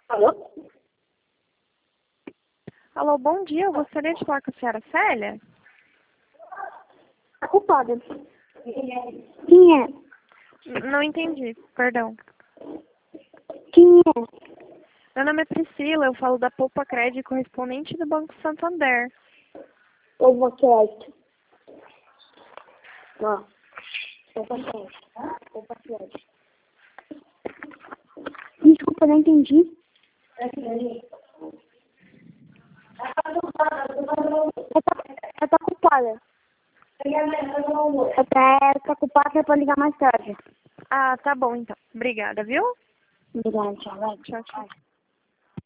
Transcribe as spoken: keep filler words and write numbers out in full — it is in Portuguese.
Alô? Alô, bom dia. Eu gostaria de falar com a senhora Célia. A culpada. Quem é? N- Não entendi, perdão. Quem é? Meu nome é Priscila, eu falo da Poupa Crédito, correspondente do Banco Santander. Poupa Crédito. Ó. Poupa Crédito. Poupa Crédito. Desculpa, não entendi. Eu tô ocupada. Eu tô ocupada pra ligar mais tarde. Ah, tá bom então. Obrigada, viu? Obrigada, tchau. Vai. Tchau, tchau.